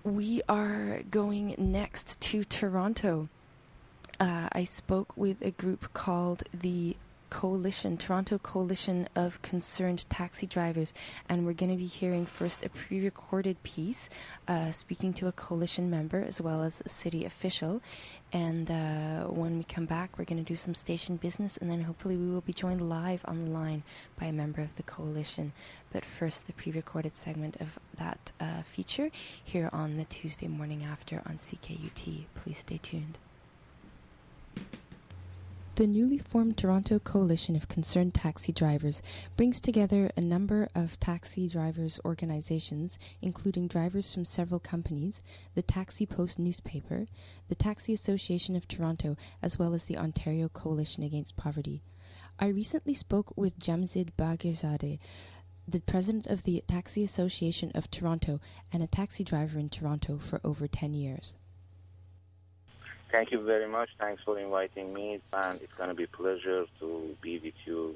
We are going next to Toronto. I spoke with a group called the Toronto Coalition of Concerned Taxi Drivers, and we're going to be hearing first a pre-recorded piece speaking to a coalition member as well as a city official. And when we come back, we're going to do some station business, and then hopefully we will be joined live on the line by a member of the coalition. But first, the pre-recorded segment of that feature here on the Tuesday morning after on CKUT. Please stay tuned. The newly formed Toronto Coalition of Concerned Taxi Drivers brings together a number of taxi drivers' organizations, including drivers from several companies, the Taxi Post newspaper, the Taxi Association of Toronto, as well as the Ontario Coalition Against Poverty. I recently spoke with Jamzid Bagherzadeh, the president of the Taxi Association of Toronto and a taxi driver in Toronto for over 10 years. Thank you very much. Thanks for inviting me, and it's going to be a pleasure to be with you.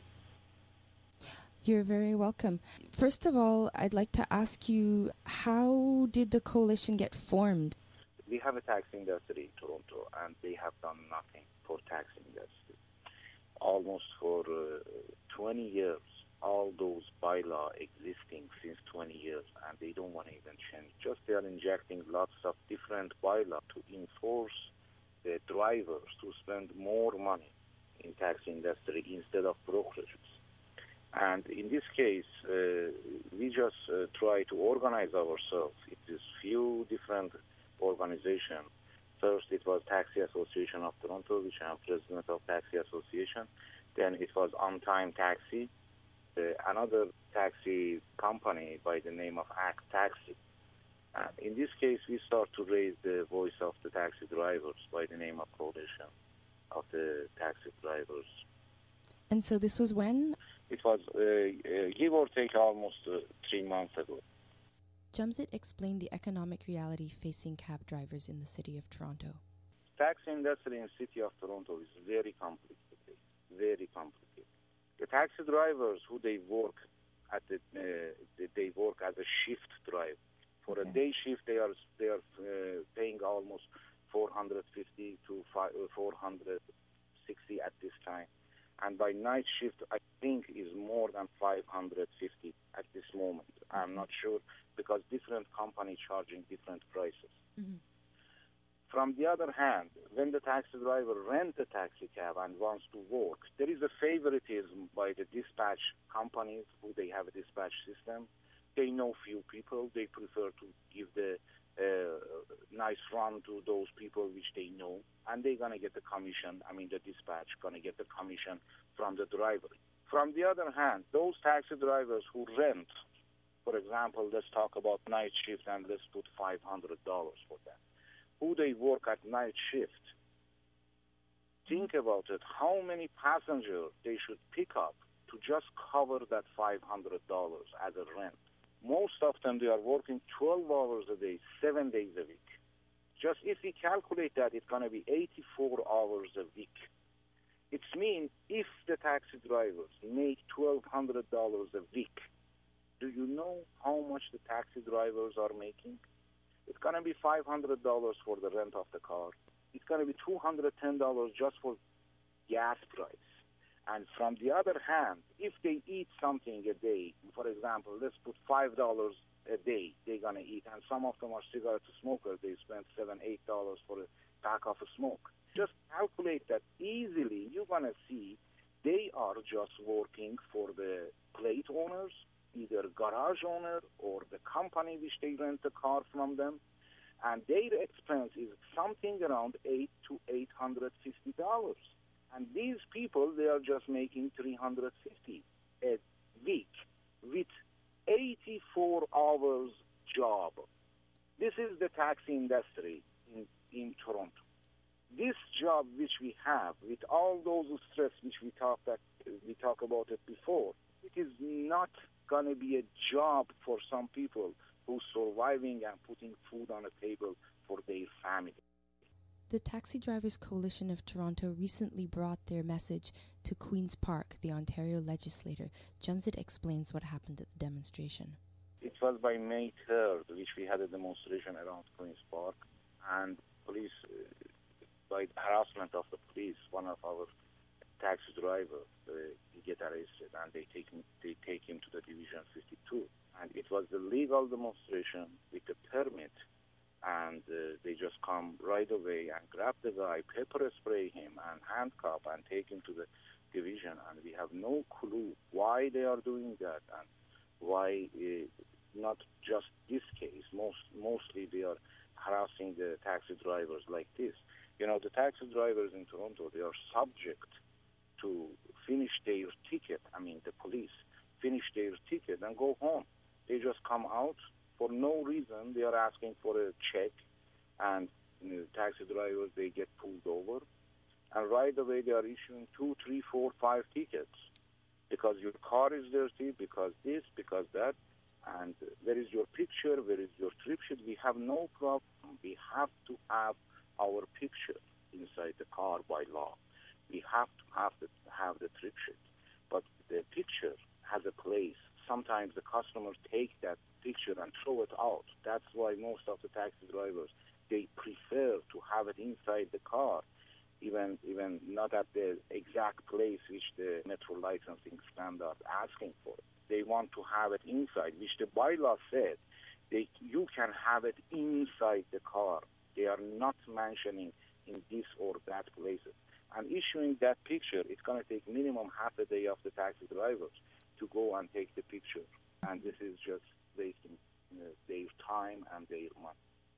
You're very welcome. First of all, I'd like to ask you, how did the coalition get formed? We have a taxi industry in Toronto, and they have done nothing for taxi industry. Almost for 20 years, all those bylaws existing since 20 years, and they don't want to even change. Just they are injecting lots of different bylaws to enforce the drivers to spend more money in taxi industry instead of brokerages. And in this case, we just try to organize ourselves. It is few different organizations. First, it was Taxi Association of Toronto, which I'm president of Taxi Association. Then it was On Time Taxi, another taxi company by the name of Act Taxi. In this case, we start to raise the voice of the taxi drivers by the name of Coalition of the Taxi Drivers. And so this was when? It was, give or take, almost 3 months ago. Jamzid explained the economic reality facing cab drivers in the city of Toronto. Taxi industry in the city of Toronto is very complicated, very complicated. The taxi drivers who they work at they work as a shift driver. For a day shift, they are paying almost $450 to $460 at this time, and by night shift, I think is more than $550 at this moment. I'm not sure because different companies charging different prices. Mm-hmm. From the other hand, when the taxi driver rents a taxi cab and wants to work, there is a favoritism by the dispatch companies who they have a dispatch system. They know few people. They prefer to give the nice run to those people which they know, and they're going to get the commission. I mean, the dispatch going to get the commission from the driver. From the other hand, those taxi drivers who rent, for example, let's talk about night shift and let's put $500 for that. Who they work at night shift, think about it, how many passengers they should pick up to just cover that $500 as a rent. Most of them, they are working 12 hours a day, 7 days a week. Just if we calculate that, it's going to be 84 hours a week. It means if the taxi drivers make $1,200 a week, do you know how much the taxi drivers are making? It's going to be $500 for the rent of the car. It's going to be $210 just for gas price. And from the other hand, if they eat something a day, for example, let's put $5 a day they're going to eat, and some of them are cigarette smokers, they spend $7, $8 for a pack of a smoke. Just calculate that easily, you're going to see they are just working for the plate owners, either garage owner or the company which they rent the car from them, and their expense is something around $800 to $850. And these people, they are just making $350 a week with 84 hours job. This is the taxi industry in Toronto. This job which we have, with all those stress which we talk about it before, it is not going to be a job for some people who's surviving and putting food on a table for their family. The Taxi Drivers Coalition of Toronto recently brought their message to Queen's Park, the Ontario legislature. Jamzid explains what happened at the demonstration. It was by May 3rd, which we had a demonstration around Queen's Park, and police, by the harassment of the police, one of our taxi drivers, he get arrested, and they take him to the Division 52. And it was the legal demonstration with the permit, and they just come right away and grab the guy, pepper spray him, and handcuff and take him to the division. And we have no clue why they are doing that and why not just this case. Mostly they are harassing the taxi drivers like this. You know, the taxi drivers in Toronto, they are subject to finish their ticket. I mean, the police finish their ticket and go home. They just come out for no reason. They are asking for a check, and taxi drivers, they get pulled over. And right away they are issuing 2, 3, 4, 5 tickets because your car is dirty, because this, because that. And where is your picture? Where is your trip sheet? We have no problem. We have to have our picture inside the car by law. We have to have the trip sheet. But the picture has a place. Sometimes the customers take that picture and throw it out. That's why most of the taxi drivers, they prefer to have it inside the car, even not at the exact place which the Metro licensing standard asking for. They want to have it inside, which the bylaw said you can have it inside the car. They are not mentioning in this or that places. And issuing that picture, it's going to take minimum half a day of the taxi drivers to go and take the picture. And this is just wasting their time and their money.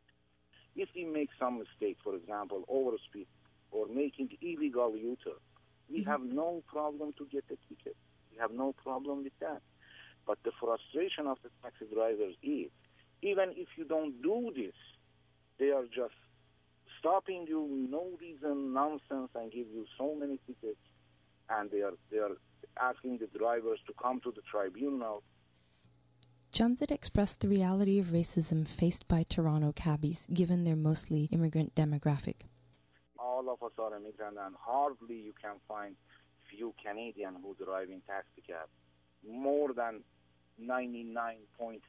If we make some mistake, for example, overspeed or making illegal U-turn, we have no problem to get the ticket. We have no problem with that. But the frustration of the taxi drivers is, even if you don't do this, they are just stopping you, no reason, nonsense, and give you so many tickets, and they are asking the drivers to come to the tribunal. Jamzid expressed the reality of racism faced by Toronto cabbies, given their mostly immigrant demographic. All of us are immigrant, and hardly you can find few Canadians who drive in taxi cab. More than 99.9%,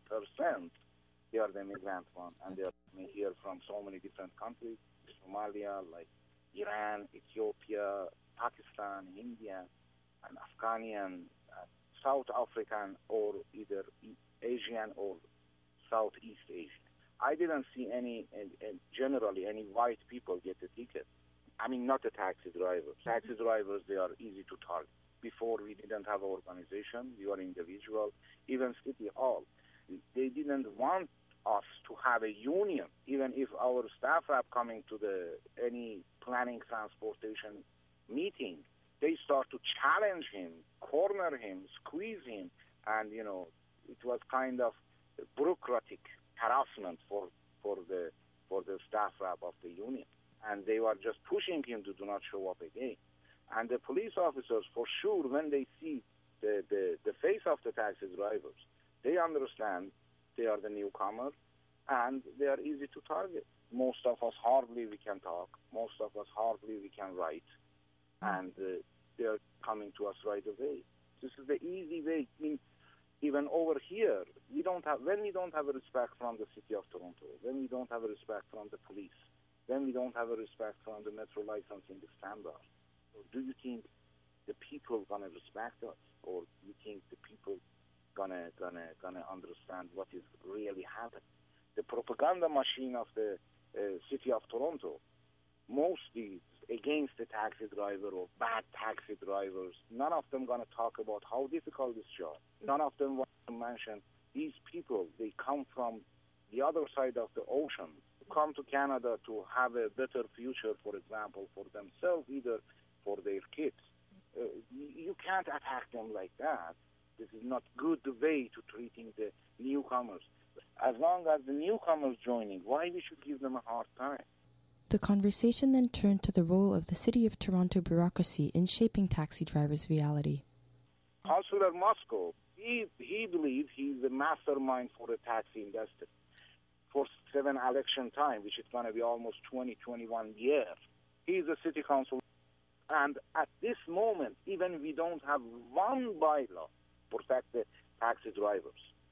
they are the immigrant one, and they are here from so many different countries, Somalia, like Iran, Ethiopia, Pakistan, India, and Afghanian, South African, or either Asian or Southeast Asian. I didn't see generally any white people get the ticket. I mean, not the taxi drivers. Taxi drivers, they are easy to target. Before, we didn't have an organization. We were individual. Even City Hall, they didn't want us to have a union. Even if our staff rep coming to any planning transportation meeting, they start to challenge him, corner him, squeeze him, and it was kind of bureaucratic harassment for the staff rep of the union, and they were just pushing him to do not show up again. And the police officers, for sure, when they see the face of the taxi drivers, they understand they are the newcomer, and they are easy to target. Most of us hardly we can talk. Most of us hardly we can write, and they are coming to us right away. This is the easy way. I mean, even over here, when we don't have a respect from the City of Toronto, when we don't have a respect from the police, when we don't have a respect from the Metro licensing standard, do you think the people gonna respect us, or do you think the people gonna understand what is really happening? The propaganda machine of the City of Toronto, mostly against the taxi driver or bad taxi drivers. None of them going to talk about how difficult this job. None of them want to mention these people, they come from the other side of the ocean, come to Canada to have a better future, for example, for themselves, either for their kids. You can't attack them like that. This is not good way to treating the newcomers. As long as the newcomers joining, why we should give them a hard time? The conversation then turned to the role of the City of Toronto bureaucracy in shaping taxi drivers' reality. Councillor Moscow, he believes he's the mastermind for the taxi industry. For 7 election time, which is going to be almost 21 years, he's a city council. And at this moment, even we don't have one bylaw to protect the taxi drivers.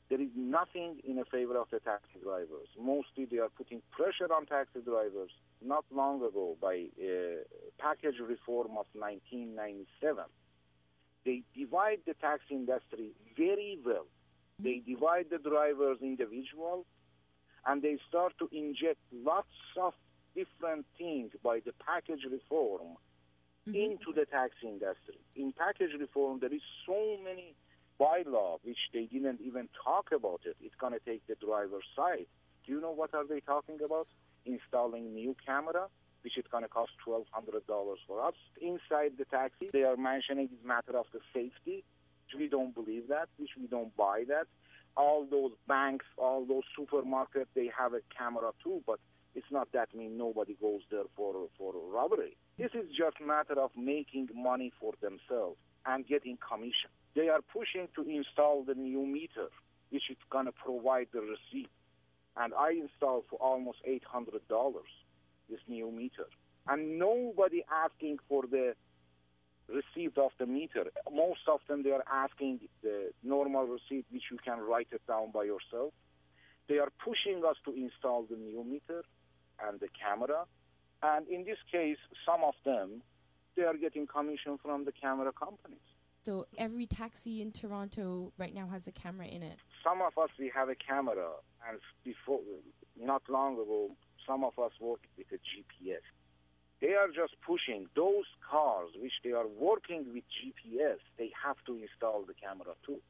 There is nothing in favor of the taxi drivers. Mostly they are putting pressure on taxi drivers. Not long ago, by package reform of 1997, they divide the taxi industry very well. They divide the drivers individual, and they start to inject lots of different things by the package reform into the taxi industry. In package reform, there is so many bylaw which they didn't even talk about it. It's going to take the driver's side. Do you know what are they talking about? Installing new camera, which is going to cost $1,200 for us. Inside the taxi, they are mentioning it's a matter of the safety, which we don't believe that, which we don't buy that. All those banks, all those supermarkets, they have a camera too, but it's not that mean nobody goes there for robbery. This is just a matter of making money for themselves and getting commission. They are pushing to install the new meter, which is going to provide the receipt. And I installed for almost $800, this new meter. And nobody asking for the receipt of the meter. Most of them, they are asking the normal receipt, which you can write it down by yourself. They are pushing us to install the new meter and the camera. And in this case, some of them, they are getting commission from the camera companies. So every taxi in Toronto right now has a camera in it? Some of us, we have a camera. And before, not long ago, some of us worked with a GPS. They are just pushing those cars which they are working with GPS, they have to install the camera too.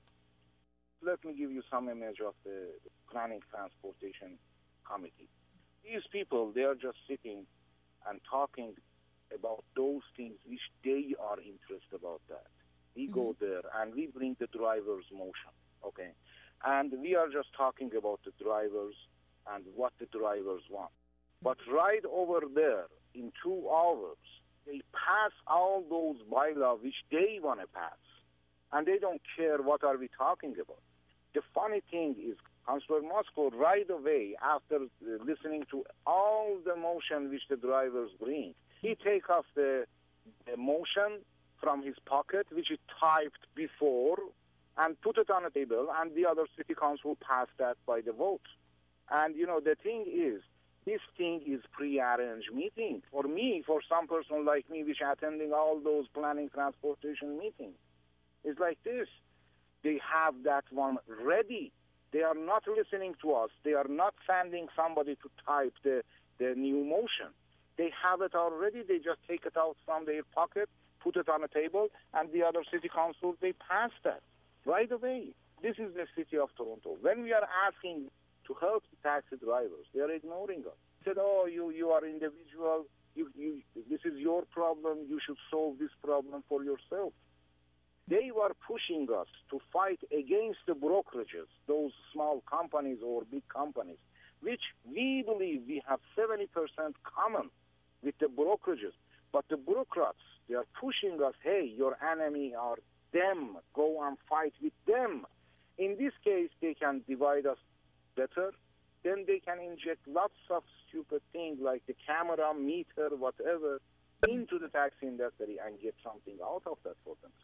Let me give you some image of the Planning Transportation Committee. These people, they are just sitting and talking about those things which they are interested about that. We go there and we bring the driver's motion, okay? And we are just talking about the drivers and what the drivers want. But right over there, in 2 hours, they pass all those bylaws which they want to pass. And they don't care what are we talking about. The funny thing is, Councillor Moskow, right away, after listening to all the motion which the drivers bring, he take off the motion from his pocket, which he typed before, and put it on a table, and the other city council passed that by the vote. And, you know, the thing is, this thing is pre-arranged meeting. For me, for some person like me, which attending all those planning transportation meetings, it's like this. They have that one ready. They are not listening to us. They are not sending somebody to type the new motion. They have it already. They just take it out from their pocket, put it on a table, and the other city council, they pass that right away. This is the city of Toronto. When we are asking to help the taxi drivers, they are ignoring us. They said, oh, you are individual. This is your problem. You should solve this problem for yourself. They were pushing us to fight against the brokerages, those small companies or big companies, which we believe we have 70% common with the brokerages. But the bureaucrats, they are pushing us, hey, your enemy are them. Go and fight with them. In this case, they can divide us better. Then they can inject lots of stupid things like the camera, meter, whatever, into the taxi industry and get something out of that for themselves.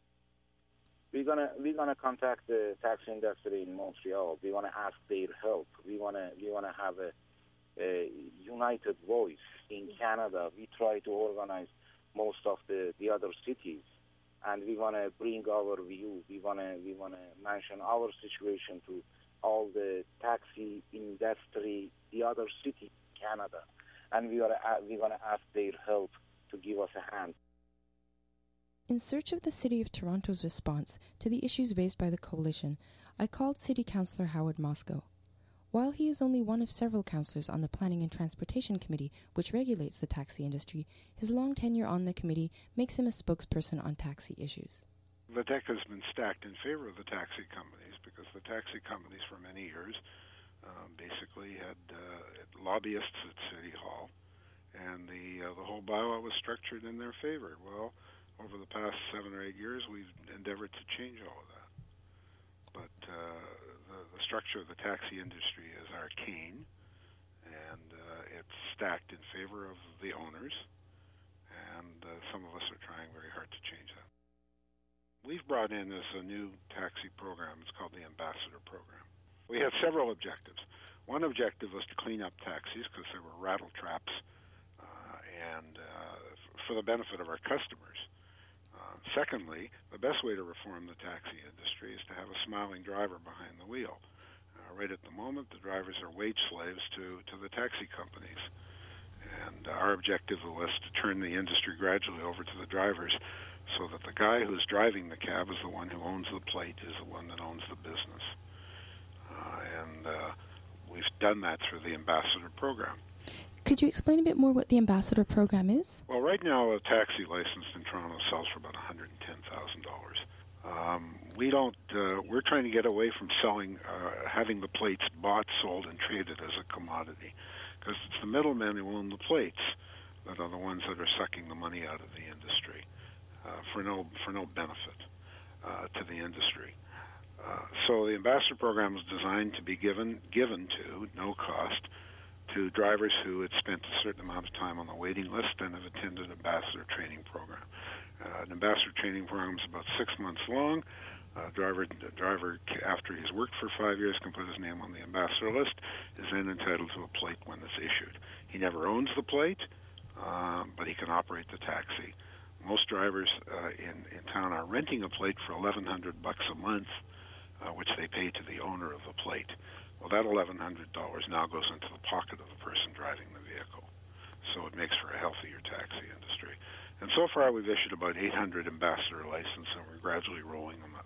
We're gonna contact the taxi industry in Montreal. We want to ask their help. We want to have a united voice in Canada. We try to organize most of the other cities, and we want to bring our view. We want to mention our situation to all the taxi industry, the other cities in Canada, and we want to ask their help to give us a hand. In search of the City of Toronto's response to the issues raised by the Coalition, I called City Councillor Howard Moskow. While he is only one of several councillors on the Planning and Transportation Committee, which regulates the taxi industry, his long tenure on the committee makes him a spokesperson on taxi issues. The deck has been stacked in favor of the taxi companies because the taxi companies for many years basically had lobbyists at City Hall, and the whole bylaw was structured in their favor. Well, over the past 7 or 8 years, we've endeavored to change all of that. But the structure of the taxi industry is arcane, and it's stacked in favor of the owners, and some of us are trying very hard to change that. we've brought in as a new taxi program. It's called the Ambassador Program. We had several objectives. One objective was to clean up taxis because there were rattle traps and for the benefit of our customers. Secondly, the best way to reform the taxi industry is to have a smiling driver behind the wheel. Right at the moment, the drivers are wage slaves to the taxi companies. And our objective was to turn the industry gradually over to the drivers so that the guy who's driving the cab is the one who owns the plate, is the one that owns the business. And we've done that through the Ambassador Program. Could you explain a bit more what the Ambassador Program is? Well, right now, a taxi license in Toronto sells for about $110,000. We're trying to get away from selling, having the plates bought, sold, and traded as a commodity, because it's the middlemen who own the plates that are the ones that are sucking the money out of the industry for no benefit to the industry. So the Ambassador Program is designed to be given to no cost to drivers who had spent a certain amount of time on the waiting list and have attended an ambassador training program. An ambassador training program is about 6 months long. Driver, after he's worked for 5 years, can put his name on the ambassador list, is then entitled to a plate when it's issued. He never owns the plate, but he can operate the taxi. Most drivers in town are renting a plate for $1,100 a month, which they pay to the owner of the plate. Well, that $1,100 now goes into the pocket of the person driving the vehicle. So it makes for a healthier taxi industry. And so far, we've issued about 800 ambassador licenses, and we're gradually rolling them out.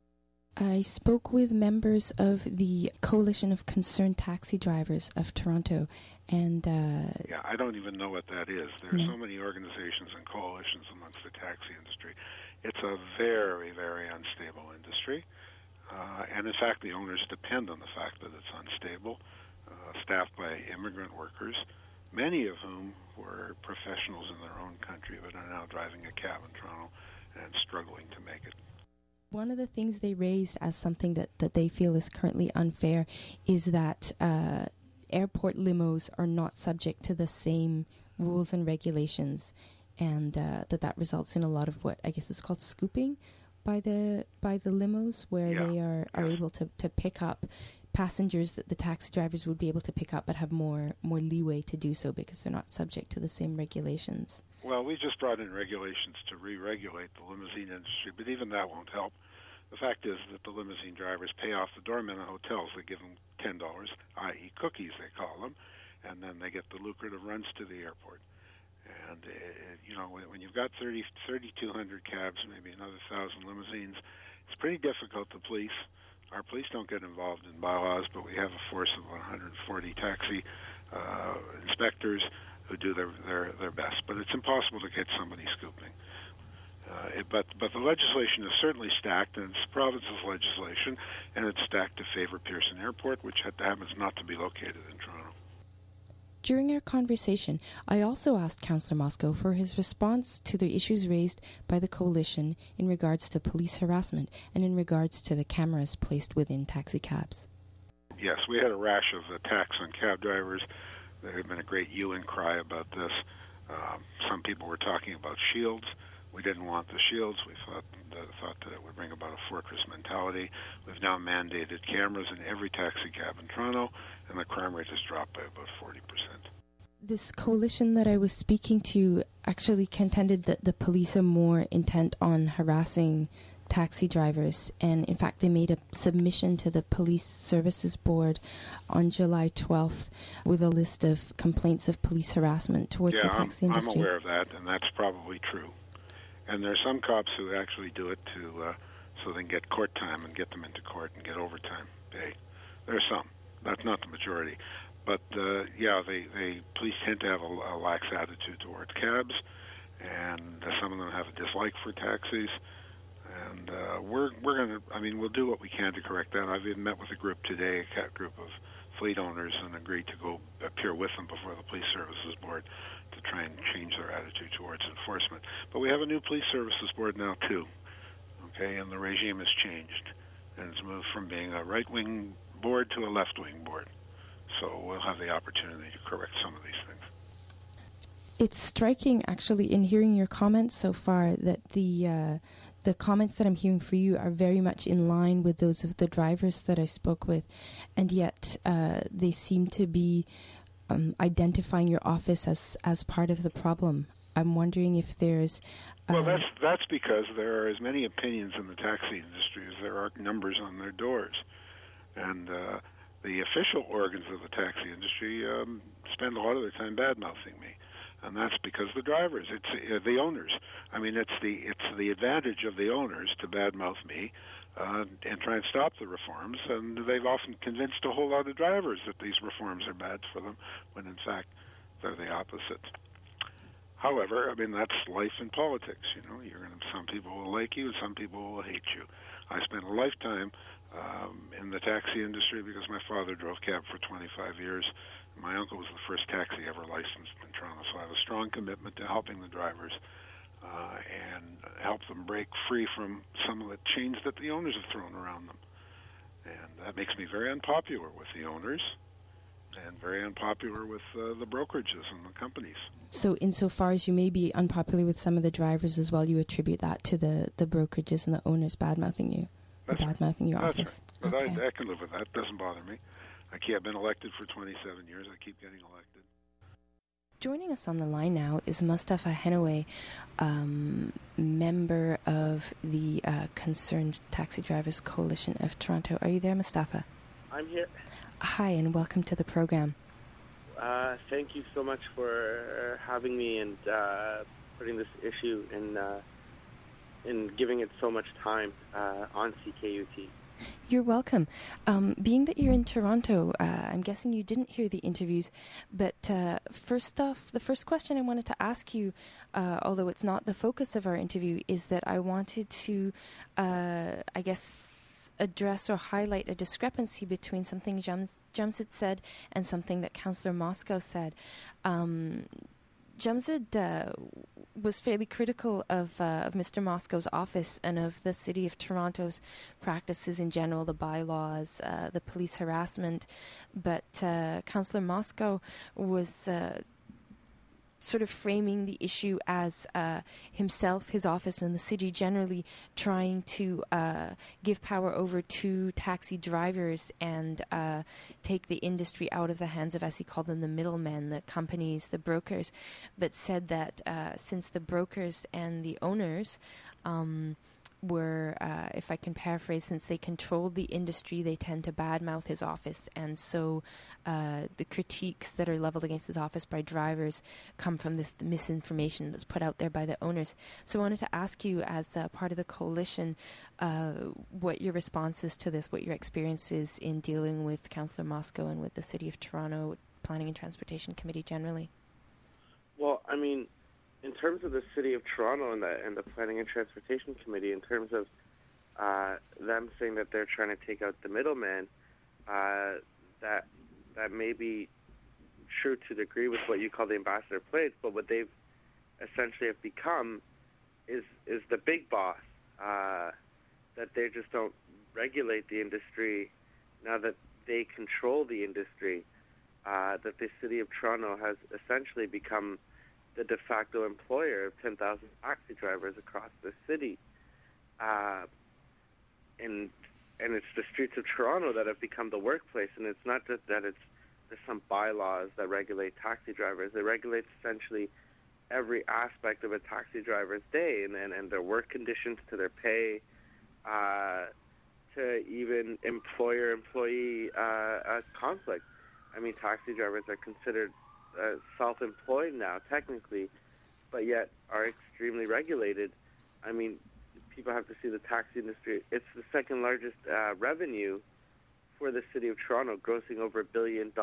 I spoke with members of the Coalition of Concerned Taxi Drivers of Toronto, and... Yeah, I don't even know what that is. There are so many organizations and coalitions amongst the taxi industry. It's a very, very unstable industry. And in fact, the owners depend on the fact that it's unstable, staffed by immigrant workers, many of whom were professionals in their own country but are now driving a cab in Toronto and struggling to make it. One of the things they raised as something that they feel is currently unfair is that airport limos are not subject to the same rules and regulations, and that results in a lot of what I guess is called scooping by the limos, where they are able to pick up passengers that the taxi drivers would be able to pick up but have more leeway to do so because they're not subject to the same regulations. Well, we just brought in regulations to re-regulate the limousine industry, but even that won't help. The fact is that the limousine drivers pay off the doormen of hotels. They give them $10, i.e. cookies, they call them, and then they get the lucrative runs to the airport. And, when you've got 3,200 cabs, maybe another 1,000 limousines, it's pretty difficult to police. Our police don't get involved in bylaws, but we have a force of 140 taxi inspectors who do their best. But it's impossible to get somebody scooping. But the legislation is certainly stacked, and it's the province's legislation, and it's stacked to favor Pearson Airport, which happens not to be located in Toronto. During our conversation, I also asked Councillor Moskow for his response to the issues raised by the Coalition in regards to police harassment and in regards to the cameras placed within taxi cabs. Yes, we had a rash of attacks on cab drivers. There had been a great hue and cry about this. Some people were talking about shields. We didn't want the shields. We thought that it would bring about a fortress mentality. We've now mandated cameras in every taxi cab in Toronto, and the crime rate has dropped by about 40%. This coalition that I was speaking to actually contended that the police are more intent on harassing taxi drivers, and in fact they made a submission to the Police Services Board on July 12th with a list of complaints of police harassment towards the taxi industry. I'm aware of that, and that's probably true. And there are some cops who actually do it so they can get court time and get them into court and get overtime pay. There are some. That's not the majority. But, police tend to have a lax attitude towards cabs, and some of them have a dislike for taxis. And we'll do what we can to correct that. I've even met with a group today, a group of fleet owners, and agreed to go appear with them before the Police Services Board to try and change their attitude towards enforcement. But we have a new Police Services Board now, too, okay, and the regime has changed, and it's moved from being a right-wing board to a left-wing board. So we'll have the opportunity to correct some of these things. It's striking, actually, in hearing your comments so far, that the the comments that I'm hearing for you are very much in line with those of the drivers that I spoke with, and yet they seem to be identifying your office as part of the problem. I'm wondering if there's... Well, that's because there are as many opinions in the taxi industry as there are numbers on their doors. And the official organs of the taxi industry spend a lot of their time bad-mouthing me. And that's because the drivers, it's the owners. I mean, it's the advantage of the owners to badmouth me and try and stop the reforms. And they've often convinced a whole lot of drivers that these reforms are bad for them, when in fact they're the opposite. However, I mean, that's life in politics. You know, some people will like you, some people will hate you. I spent a lifetime in the taxi industry because my father drove cab for 25 years. My uncle was the first taxi ever licensed in Toronto, so I have a strong commitment to helping the drivers and help them break free from some of the chains that the owners have thrown around them. And that makes me very unpopular with the owners and very unpopular with the brokerages and the companies. So insofar as you may be unpopular with some of the drivers as well, you attribute that to the brokerages and the owners bad-mouthing you, or bad-mouthing your office? Right. But okay. I can live with that. It doesn't bother me. I've been elected for 27 years. I keep getting elected. Joining us on the line now is Mustafa Henaway, member of the Concerned Taxi Drivers Coalition of Toronto. Are you there, Mustafa? I'm here. Hi, and welcome to the program. Thank you so much for having me and putting this issue and giving it so much time on CKUT. You're welcome. Being that you're in Toronto, I'm guessing you didn't hear the interviews, but first off, the first question I wanted to ask you, although it's not the focus of our interview, is that I wanted to, address or highlight a discrepancy between something Jamzid said and something that Councillor Moscow said. Jamzid was fairly critical of Mr. Moscow's office and of the City of Toronto's practices in general, the bylaws, the police harassment. But Councillor Moscow was sort of framing the issue as himself, his office, and the city generally trying to give power over to taxi drivers and take the industry out of the hands of, as he called them, the middlemen, the companies, the brokers, but said that since the brokers and the owners were, if I can paraphrase, since they controlled the industry, they tend to badmouth his office. And so the critiques that are leveled against his office by drivers come from this misinformation that's put out there by the owners. So I wanted to ask you, as part of the coalition, what your response is to this, what your experience is in dealing with Councillor Moscow and with the City of Toronto Planning and Transportation Committee generally. Well, I mean, in terms of the City of Toronto and the Planning and Transportation Committee, in terms of them saying that they're trying to take out the middleman, that may be true to the degree with what you call the ambassador plates, but what they've essentially have become is the big boss, that they just don't regulate the industry now that they control the industry, that the City of Toronto has essentially become the de facto employer of 10,000 taxi drivers across the city. And it's the streets of Toronto that have become the workplace. And it's not just that there's some bylaws that regulate taxi drivers. It regulates essentially every aspect of a taxi driver's day, and their work conditions, to their pay, to even employer-employee conflict. I mean, taxi drivers are considered self-employed now, technically, but yet are extremely regulated. I mean, people have to see the taxi industry. It's the second largest revenue for the City of Toronto, grossing over $1 billion.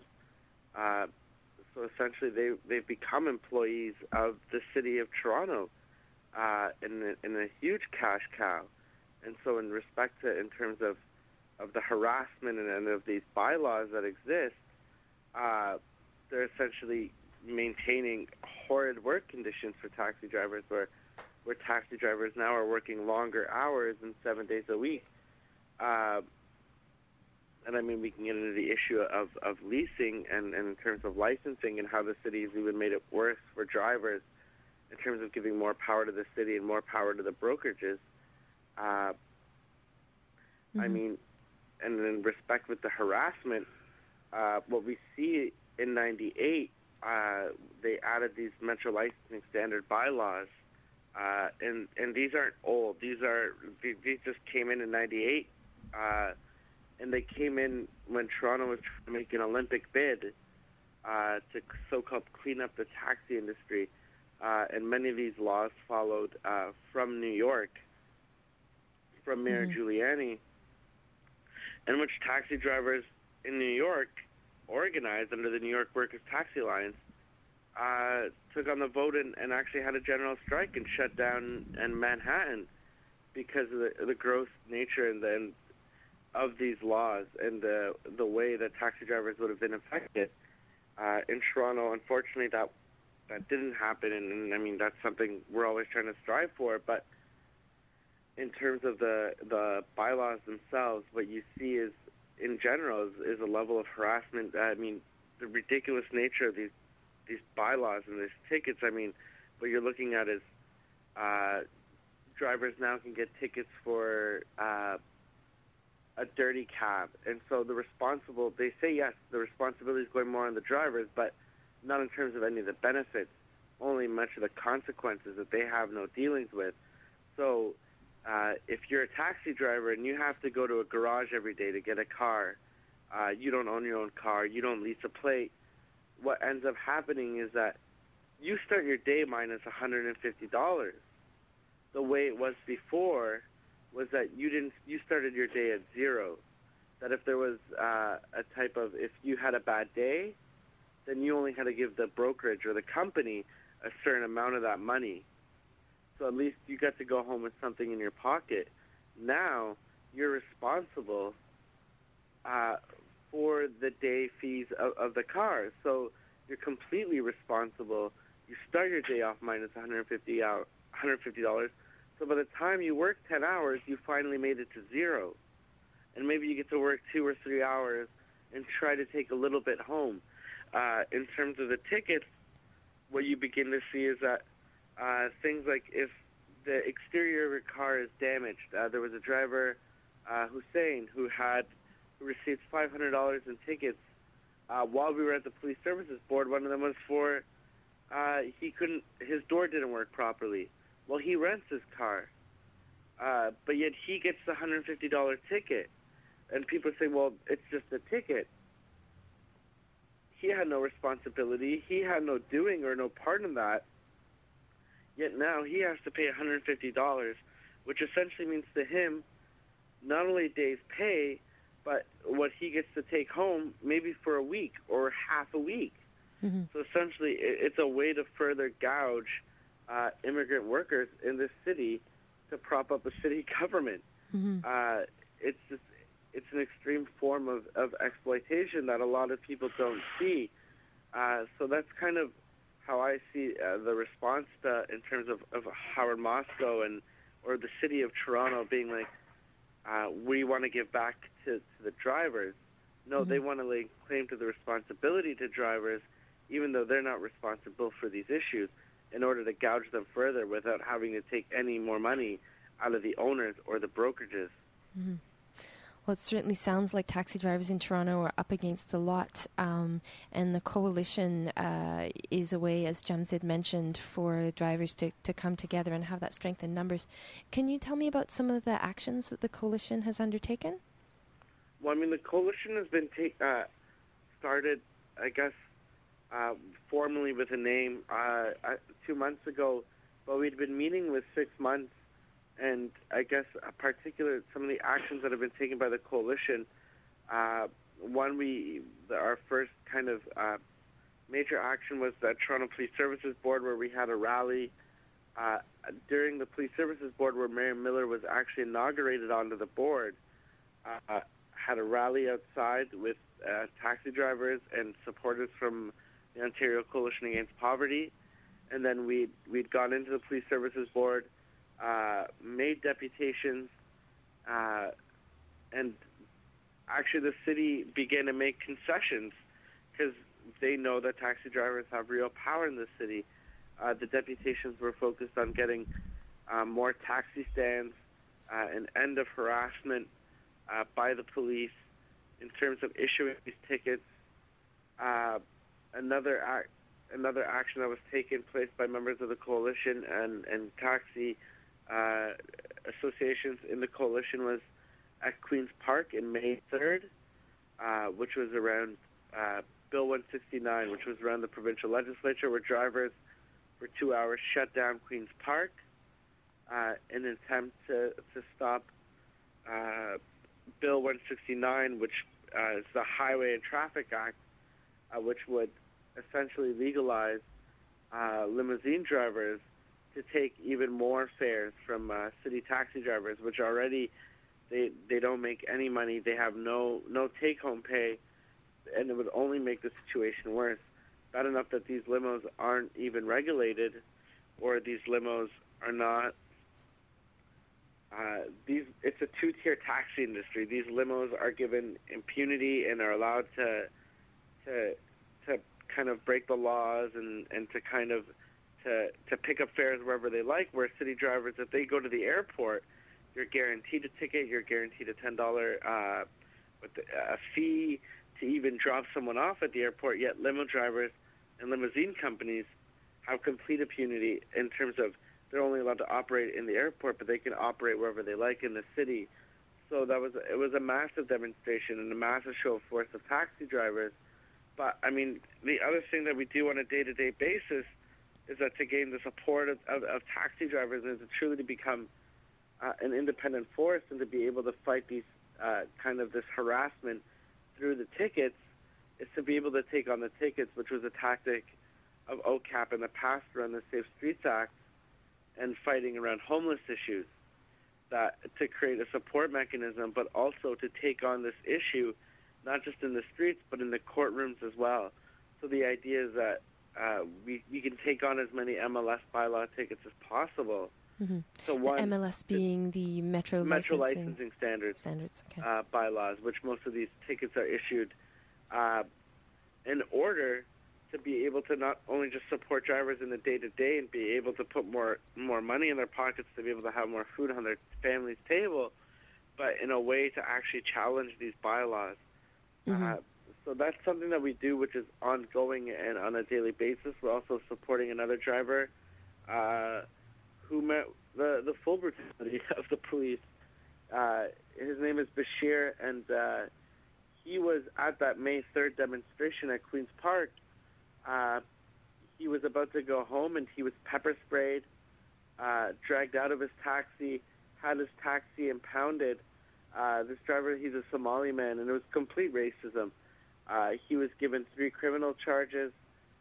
So essentially, they've become employees of the City of Toronto in a huge cash cow. And so in terms of the harassment and of these bylaws that exist, they're essentially maintaining horrid work conditions for taxi drivers, where taxi drivers now are working longer hours and 7 days a week. And I mean, we can get into the issue of leasing and in terms of licensing, and how the city has even made it worse for drivers in terms of giving more power to the city and more power to the brokerages. I mean, and in respect with the harassment, what we see in '98, they added these Metro licensing standard bylaws, and these aren't old. These just came in '98, and they came in when Toronto was trying to make an Olympic bid to so-called clean up the taxi industry, and many of these laws followed from New York, from Mayor Giuliani, in which taxi drivers in New York, organized under the New York Workers' Taxi Alliance, took on the vote and actually had a general strike and shut down in Manhattan because of the gross nature and of these laws and the way that taxi drivers would have been affected. In Toronto, unfortunately, that didn't happen, and I mean, that's something we're always trying to strive for, but in terms of the bylaws themselves, what you see is, in general, is a level of harassment. I mean, the ridiculous nature of these bylaws and these tickets. I mean, what you're looking at is drivers now can get tickets for a dirty cab, and so they say yes, the responsibility is going more on the drivers, but not in terms of any of the benefits, only much of the consequences that they have no dealings with. So if you're a taxi driver and you have to go to a garage every day to get a car, you don't own your own car, you don't lease a plate, what ends up happening is that you start your day minus $150. The way it was before was that you started your day at zero. That if there was if you had a bad day, then you only had to give the brokerage or the company a certain amount of that money. So at least you got to go home with something in your pocket. Now you're responsible for the day fees of the car. So you're completely responsible. You start your day off minus $150. So by the time you work 10 hours, you finally made it to zero. And maybe you get to work 2 or 3 hours and try to take a little bit home. In terms of the tickets, what you begin to see is that things like if the exterior of your car is damaged. There was a driver, Hussein, who received $500 in tickets while we were at the Police Services Board. One of them was for his door didn't work properly. Well, he rents his car, but yet he gets the $150 ticket. And people say, well, it's just a ticket. He had no responsibility. He had no doing or no part in that. Yet now he has to pay $150, which essentially means to him not only a day's pay, but what he gets to take home maybe for a week or half a week. Mm-hmm. So essentially it's a way to further gouge immigrant workers in this city to prop up a city government. Mm-hmm. It's an extreme form of exploitation that a lot of people don't see. So that's kind of how I see the response in terms of Howard Moscow or the city of Toronto being like, we want to give back to the drivers. No, mm-hmm. They want to lay claim to the responsibility to drivers, even though they're not responsible for these issues, in order to gouge them further without having to take any more money out of the owners or the brokerages. Mm-hmm. Well, it certainly sounds like taxi drivers in Toronto are up against a lot, and the coalition is a way, as Jamzid mentioned, for drivers to come together and have that strength in numbers. Can you tell me about some of the actions that the coalition has undertaken? Well, I mean, the coalition has been started, I guess, formally with a name 2 months ago, but we'd been meeting with 6 months. And I guess some of the actions that have been taken by the coalition, our first kind of major action was the Toronto Police Services Board, where we had a rally during the Police Services Board, where Mayor Miller was actually inaugurated onto the board. Had a rally outside with taxi drivers and supporters from the Ontario Coalition Against Poverty, and then we'd gone into the Police Services Board. Made deputations, and actually the city began to make concessions because they know that taxi drivers have real power in the city. The deputations were focused on getting more taxi stands, an end of harassment by the police in terms of issuing these tickets. Another action that was taken place by members of the coalition and taxi associations in the coalition was at Queen's Park in May 3rd, which was around Bill 169, which was around the provincial legislature, where drivers for 2 hours shut down Queen's Park in an attempt to stop Bill 169, which is the Highway and Traffic Act, which would essentially legalize limousine drivers to take even more fares from city taxi drivers, which already they don't make any money. They have no take-home pay, and it would only make the situation worse. Bad enough that these limos aren't even regulated, or these limos are not. It's a two-tier taxi industry. These limos are given impunity and are allowed to kind of break the laws and to kind of to pick up fares wherever they like. Where city drivers, if they go to the airport, you're guaranteed a ticket. You're guaranteed a $10 a fee to even drop someone off at the airport. Yet limo drivers and limousine companies have complete impunity in terms of they're only allowed to operate in the airport, but they can operate wherever they like in the city. So it was a massive demonstration and a massive show of force of taxi drivers. But, I mean, the other thing that we do on a day-to-day basis is that to gain the support of taxi drivers and to truly become an independent force and to be able to fight these kind of this harassment through the tickets is to be able to take on the tickets, which was a tactic of OCAP in the past around the Safe Streets Act and fighting around homeless issues, that to create a support mechanism, but also to take on this issue not just in the streets but in the courtrooms as well. So the idea is that we can take on as many MLS bylaw tickets as possible. Mm-hmm. So the MLS being the Metro licensing standards okay. Bylaws, which most of these tickets are issued in order to be able to not only just support drivers in the day-to-day and be able to put more money in their pockets to be able to have more food on their family's table, but in a way to actually challenge these bylaws. Mm-hmm. So that's something that we do, which is ongoing and on a daily basis. We're also supporting another driver who met the full brutality of the police. His name is Bashir, and he was at that May 3rd demonstration at Queen's Park. He was about to go home, and he was pepper sprayed, dragged out of his taxi, had his taxi impounded. This driver, he's a Somali man, and it was complete racism. He was given 3 criminal charges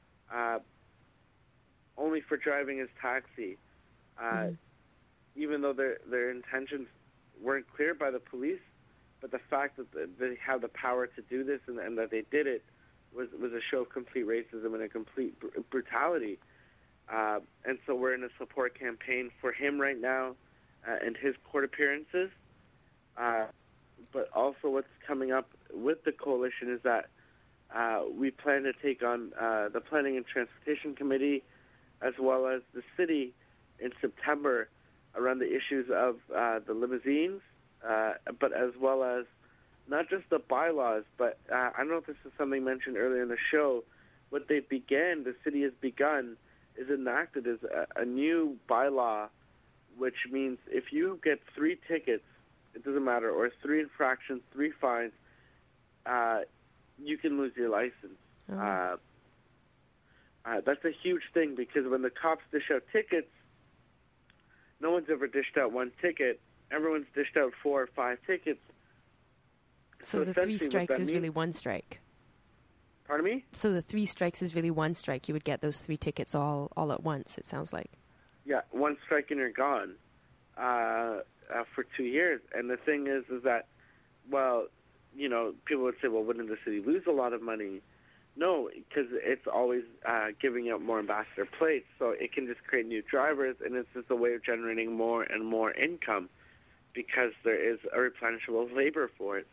only for driving his taxi. Even though their intentions weren't clear by the police, but the fact that they have the power to do this and that they did it was a show of complete racism and a complete brutality. And so we're in a support campaign for him right now and his court appearances. But also what's coming up with the coalition is that we plan to take on the Planning and Transportation Committee as well as the city in September around the issues of the limousines, but as well as not just the bylaws, but I don't know if this is something mentioned earlier in the show. What the city has begun, is enacted as a new bylaw, which means if you get 3 tickets, it doesn't matter, or 3 infractions, 3 fines, you can lose your license. Oh. That's a huge thing because when the cops dish out tickets, no one's ever dished out 1 ticket. Everyone's dished out 4 or 5 tickets. So the 3 strikes is really 1 strike. Pardon me? So the 3 strikes is really 1 strike. You would get those 3 tickets all at once, it sounds like. Yeah, 1 strike and you're gone for 2 years. And the thing is that, well, you know, people would say, well, wouldn't the city lose a lot of money? No, because it's always giving out more ambassador plates, so it can just create new drivers, and it's just a way of generating more and more income because there is a replenishable labor force.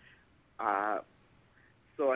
So,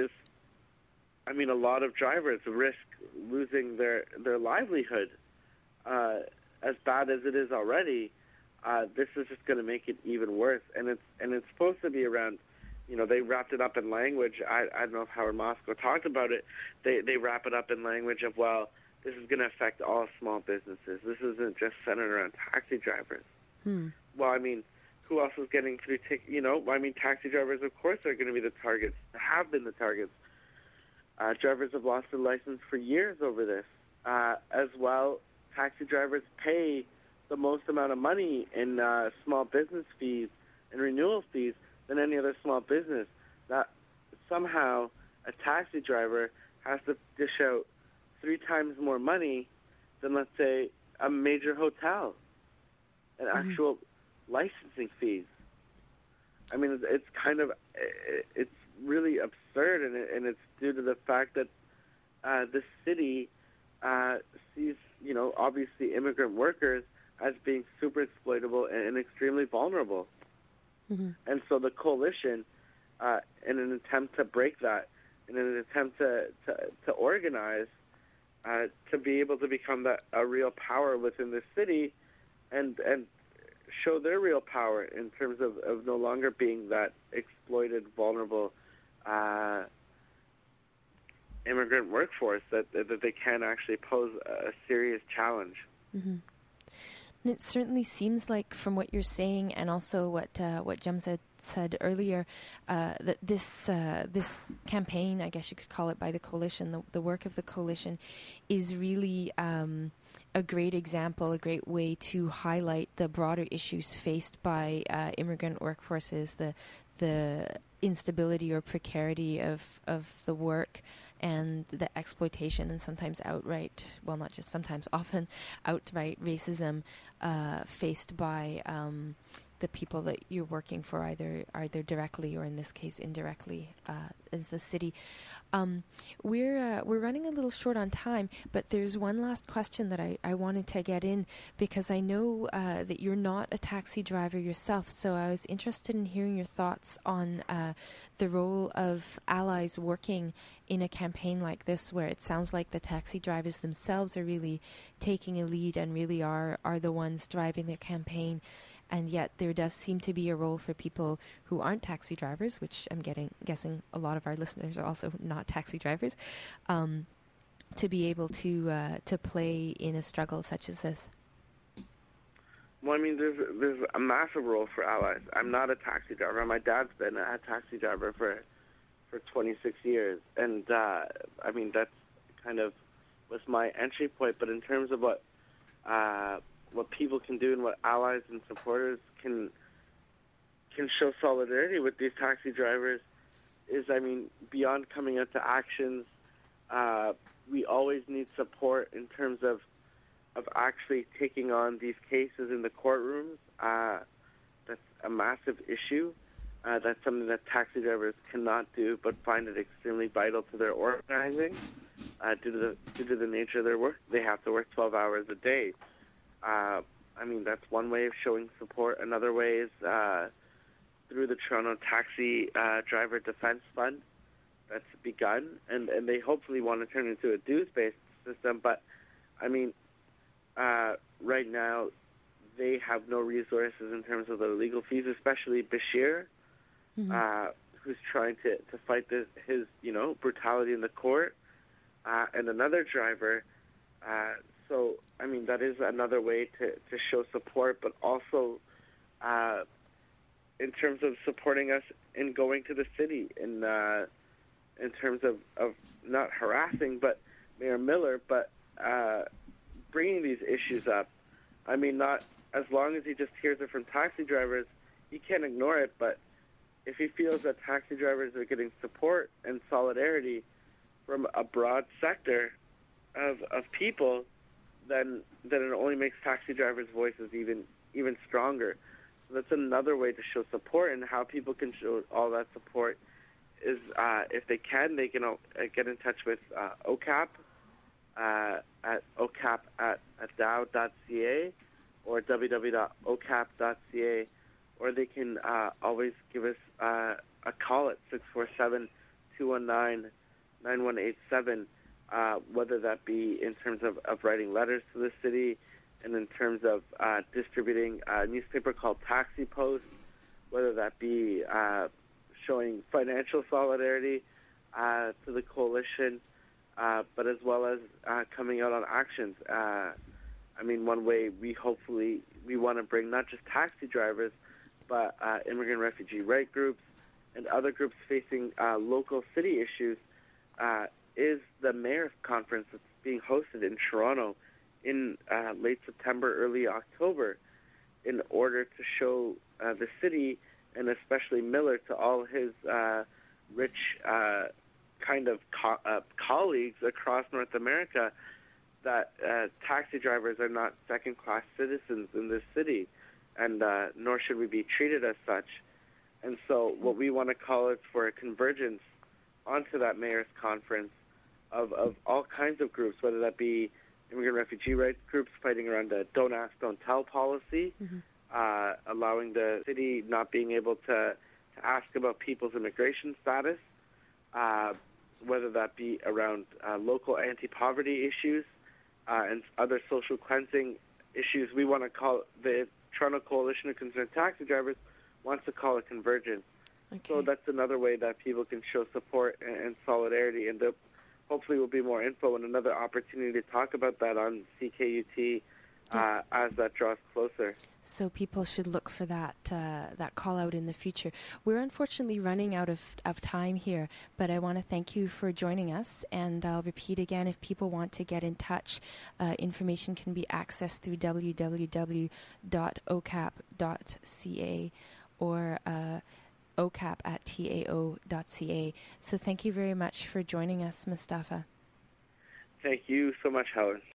a lot of drivers risk losing their livelihood. As bad as it is already, this is just going to make it even worse. And it's supposed to be around, they wrapped it up in language. I don't know if Howard Moscow talked about it. They wrap it up in language of, well, this is going to affect all small businesses. This isn't just centered around taxi drivers. Well, I mean, who else is getting through taxi drivers, of course, are going to be the targets, have been the targets. Drivers have lost their license for years over this. As well, taxi drivers pay the most amount of money in small business fees and renewal fees than any other small business. That somehow a taxi driver has to dish out 3 times more money than, let's say, a major hotel and actual licensing fees. I mean, it's really absurd, and it's due to the fact that the city sees, obviously immigrant workers as being super exploitable and extremely vulnerable. And so the coalition, in an attempt to break that, in an attempt to organize, to be able to become a real power within the city and show their real power in terms of no longer being that exploited, vulnerable immigrant workforce, that they can actually pose a serious challenge. And it certainly seems like, from what you're saying, and also what Jem said earlier, that this campaign, I guess you could call it, by the coalition, the work of the coalition, is really a great example, a great way to highlight the broader issues faced by immigrant workforces, the instability or precarity of the work, and the exploitation and sometimes outright, well, not just sometimes, often outright racism faced by the people that you're working for, either directly or, in this case, indirectly, as the city. We're running a little short on time, but there's one last question that I wanted to get in, because I know that you're not a taxi driver yourself, so I was interested in hearing your thoughts on the role of allies working in a campaign like this, where it sounds like the taxi drivers themselves are really taking a lead and really are the ones driving the campaign. And yet there does seem to be a role for people who aren't taxi drivers, which I'm guessing a lot of our listeners are also not taxi drivers, to be able to play in a struggle such as this. Well, I mean, there's a massive role for allies. I'm not a taxi driver. My dad's been a taxi driver for 26 years, and I mean, that's kind of was my entry point. But in terms of what people can do and what allies and supporters can show solidarity with these taxi drivers is, I mean, beyond coming out to actions, we always need support in terms of actually taking on these cases in the courtrooms. That's a massive issue. That's something that taxi drivers cannot do, but find it extremely vital to their organizing. Due to the nature of their work, they have to work 12 hours a day. I mean, that's one way of showing support. Another way is through the Toronto Taxi Driver Defense Fund that's begun, and they hopefully want to turn it into a dues-based system. But, I mean, right now they have no resources in terms of the legal fees, especially Bashir, who's trying to fight his brutality in the court, and another driver. So, I mean, that is another way to show support, but also in terms of supporting us in going to the city, in terms of not harassing but Mayor Miller, but bringing these issues up. I mean, not as long as he just hears it from taxi drivers, he can't ignore it, but if he feels that taxi drivers are getting support and solidarity from a broad sector of people, then it only makes taxi drivers' voices even stronger. So that's another way to show support, and how people can show all that support is if they can get in touch with OCAP at dow.ca or www.ocap.ca, or they can always give us a call at 647-219-9187, whether that be in terms of writing letters to the city, and in terms of distributing a newspaper called Taxi Post, whether that be showing financial solidarity to the coalition, but as well as coming out on actions. I mean, one way we want to bring not just taxi drivers, but immigrant refugee right groups and other groups facing local city issues is the mayor's conference that's being hosted in Toronto in late September, early October, in order to show the city and especially Miller to all his rich colleagues across North America that taxi drivers are not second-class citizens in this city, and nor should we be treated as such. And so what we want to call is for a convergence onto that mayor's conference of all kinds of groups, whether that be immigrant refugee rights groups fighting around the Don't Ask, Don't Tell policy, allowing the city not being able to ask about people's immigration status, whether that be around local anti-poverty issues and other social cleansing issues. We want to call the Toronto Coalition of Concerned Taxi Drivers wants to call it convergence. Okay. So that's another way that people can show support and solidarity, and hopefully will be more info and another opportunity to talk about that on CKUT as that draws closer. So people should look for that call out in the future. We're unfortunately running out of time here, but I want to thank you for joining us, and I'll repeat again, if people want to get in touch, information can be accessed through www.ocap.ca or ocap@tao.ca. So thank you very much for joining us, Mustafa. Thank you so much, Helen.